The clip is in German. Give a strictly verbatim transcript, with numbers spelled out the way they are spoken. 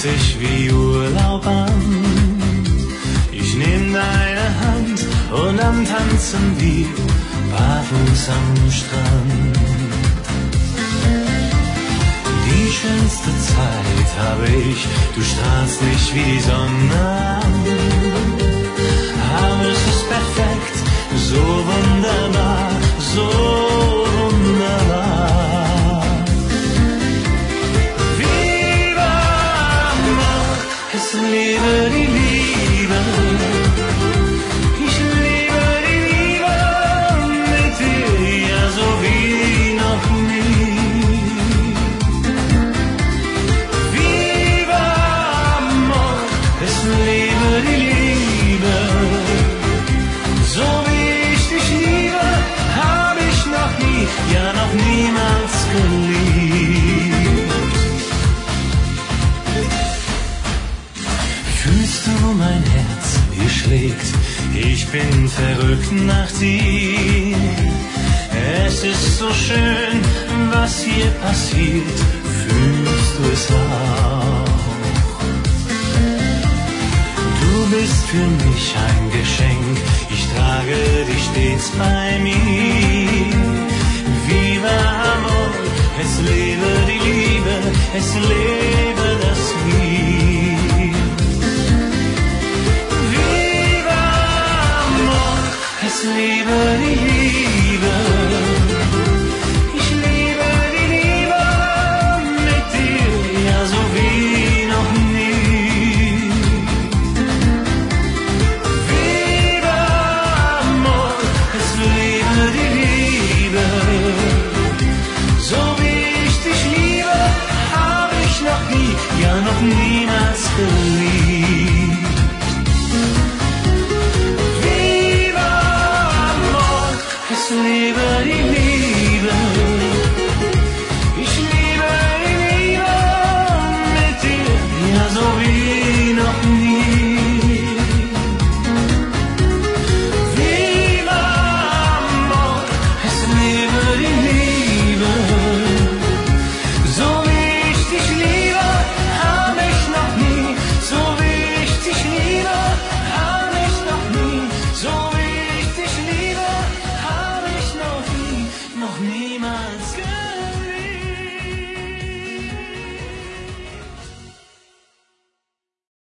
sich wie Urlaub an. Ich nehm deine Hand und dann tanzen wir barfuß am Strand. Die schönste Zeit habe ich, du strahlst mich wie die Sonne an. Aber es ist perfekt, so wunderbar, so wunderbar. Viva amor, es lebe die Liebe. Ich liebe die Liebe mit dir, ja so wie noch nie. Viva amor, es lebe die Liebe. So wie ich dich liebe, hab ich noch nie, ja noch niemals geliebt. Fühlst du mein Herz, wie schlägt? Ich bin verrückt nach dir. Es ist so schön, was hier passiert. Fühlst du es auch? Du bist für mich ein Geschenk. Ich trage dich stets bei mir. Viva amor, es lebe die Liebe, es lebe das Wir. Viva amor, es lebe die Liebe. Ich liebe die Liebe mit dir, ja so wie noch nie. Viva amor, es lebe die Liebe. So wie ich dich liebe, hab ich noch nie, ja noch niemals geliebt. Viva amor, es lebe die Liebe. Ich liebe die Liebe mit dir, ja so wie noch nie. Viva amor, es lebe die Liebe. So wie ich dich liebe, hab ich noch nie. So wie ich dich liebe, hab ich noch nie. So wie ich dich liebe, hab ich noch nie, noch niemals